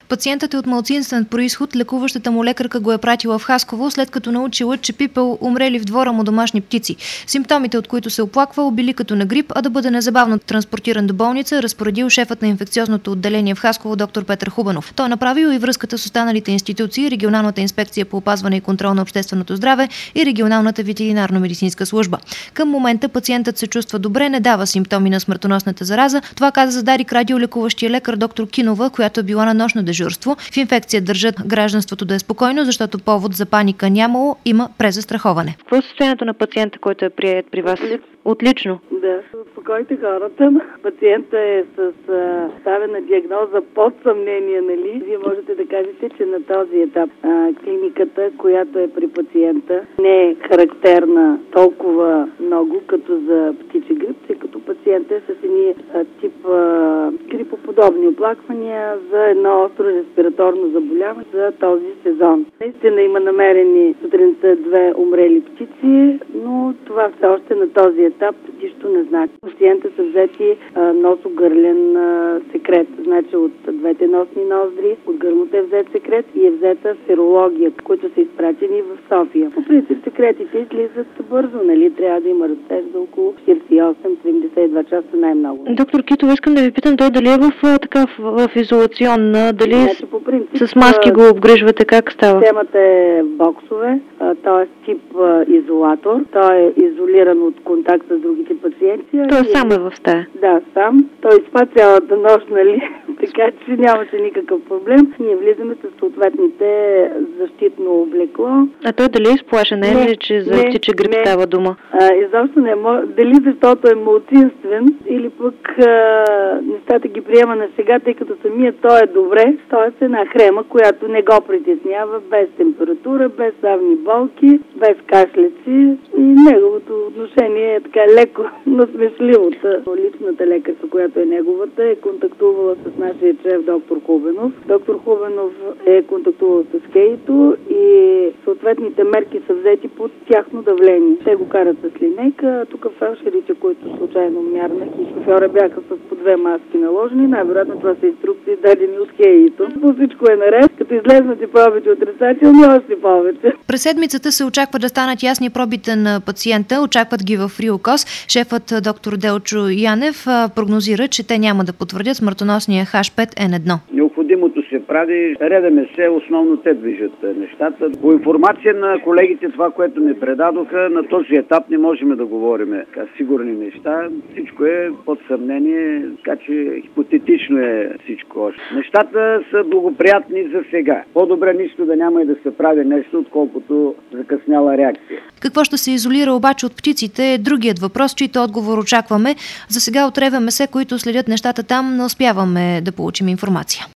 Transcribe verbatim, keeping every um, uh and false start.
Пациентът е от малцинствен произход, лекуващата му лекарка го е пратила в Хасково, след като научила, че пипел умрели в двора му домашни птици. Симптомите, от които се оплаквал, били като на грип, а да бъде незабавно транспортиран до болница, разпоредил шефът на инфекциозното отделение в Хасково доктор Петър Хубенов. Той е направил и връзката с останалите институции, Регионалната инспекция по опазване и контрол на общественото здраве и Регионалната ветеринарно-медицинска служба. Към момента пациентът се чувства добре, не дава симптоми на смъртоносната зараза. Това каза за Дарик радио лекуващия лекар доктор Кинова, която е била на нощно дежурство. В инфекция държат гражданството да е спокойно, защото повод за паника нямало, има презастраховане. Какво е състоянието на пациента, който е приет при вас? Отлично. Да, успокойте хората. Пациента е с а, ставена диагноза под съмнение, нали? Вие можете да кажете, че на този етап а, клиниката, която е при пациента, не е характерна толкова много, като за птичи грип, тъй като пациента е с едни а, тип а, грипоподобни оплаквания за едно остро респираторно заболяване за този сезон. Наистина има намерени сутринта две умрели птици, но това все още на този етап нищо не значи. Пациента са взети носогърлен секрет, значи от двете носни ноздри, от гърлото е взет секрет и е взета серология, които са изпратени в София. По принцип секретите излизат бързо, нали? Трябва да има растеж за около четиридесет и осем до седемдесет и два часа най-много. Доктор Китова, искам да ви питам, той дали е в, така, в, в изолационна, дали значи, по принцип, с маски го обгрижвате, как става? Темата е боксове, т.е. тип изолатор. Той е изолиран от контакт с другите пациенти. Той е сам е в стая? Да, сам. Той спа цялата нощ, нали? Така че нямаше никакъв проблем. Ние влизаме с съответните защитно облекло. А той дали е изплашен? Не е ли, че за птичи грип става дума? А, изобщо не може. Дали защото е малцинствен или пък а, нещата ги приема на сега, тъй като самият той е добре. Той е една хрема, която не го притеснява, без температура, без славни болки, без кашлици и неговото отношение е така леко насмешливата. Личната лекарка, която е неговата, е контактувала с нашия шеф доктор Хубенов. Доктор Хубенов е контактувал с Кейто и съответните мерки са взети под тяхно давление. Те го карат с линейка, тук фелшерите, които случайно мярнах и шофьора бяха с по две маски наложени. Най-вероятно това са инструкции дадени от Кейто. По всичко е наред, като излезнат и пробите отрицателни, още повече. През седмицата се очаква да станат ясни пробите на пациента. Очакват ги в РИОКОЗ. Шефът доктор Делчо Янев прогнозира, че те няма да потвърдят смъртоносния Х пет Н едно. Необходимото се прави, редаме се, основно те движат нещата. По информация на колегите, това, което ми предадоха, на този етап не можем да говорим сигурни неща. Всичко е под съмнение, така че хипотетично е всичко още. Нещата са благоприятни за сега. По-добре нищо да няма и да се прави нещо, отколкото закъсняла реакция. Какво ще се изолира обаче от птиците е другият въпрос, чийто отговор очакваме. За сега от РВМС, които следят нещата там, не успяваме да получим информация.